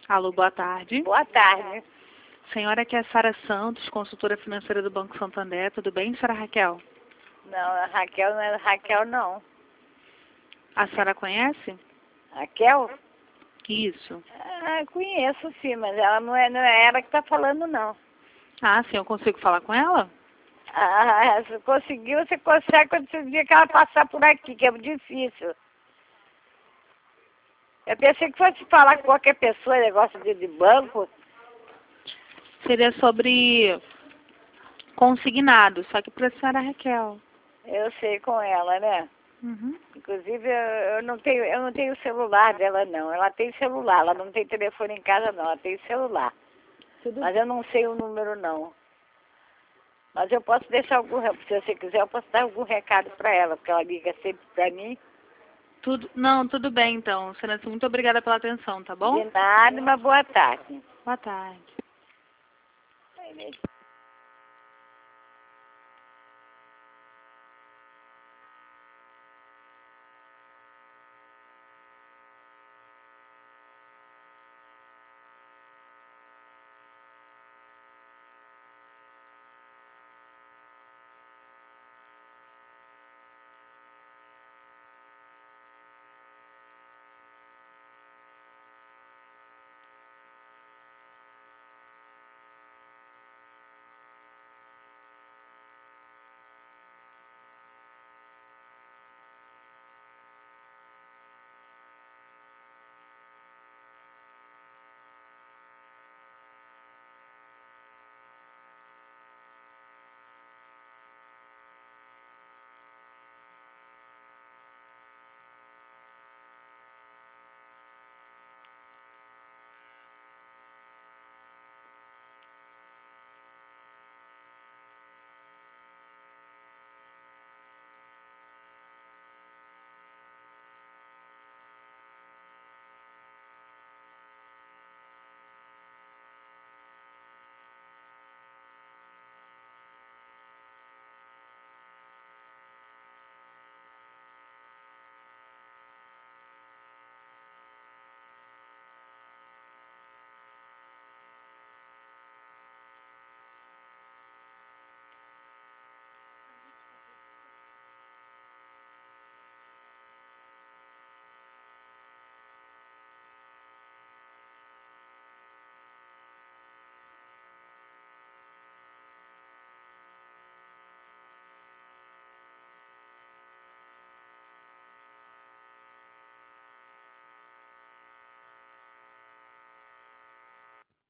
Alô, boa tarde. Boa tarde. Senhora, aqui é a Sara Santos, consultora financeira do Banco Santander. Tudo bem, senhora Raquel? Não, a Raquel não é Raquel, não. A senhora conhece? Raquel? Isso. Ah, conheço sim, mas ela não é ela que está falando, não. Ah, sim, eu consigo falar com ela? Ah, se conseguiu, você consegue quando você dia que ela passar por aqui, que é difícil. Eu pensei que fosse falar com qualquer pessoa, negócio de banco. Seria sobre consignado, só que para a senhora Raquel. Eu sei com ela, né? Uhum. Inclusive, eu não tenho celular dela, não. Ela tem celular, ela não tem telefone em casa, não. Ela tem celular. Mas eu não sei o número, não. Mas eu posso deixar se você quiser, eu posso dar algum recado para ela, porque ela liga sempre para mim. Não, tudo bem então. Senhora, muito obrigada pela atenção, tá bom? De nada, uma boa tarde. Boa tarde.